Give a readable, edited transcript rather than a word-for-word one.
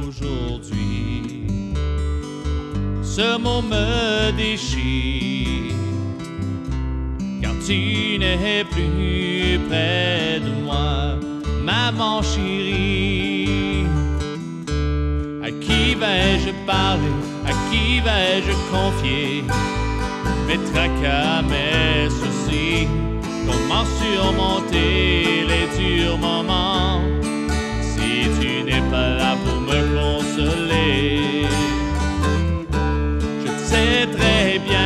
aujourd'hui. Ce mot me déchire, car tu n'es plus près de moi, maman chérie. À qui vais-je parler? À qui vais-je confier mes tracas, mes soucis? Comment surmonter les durs moments si tu n'es pas là pour me consoler? Je sais très bien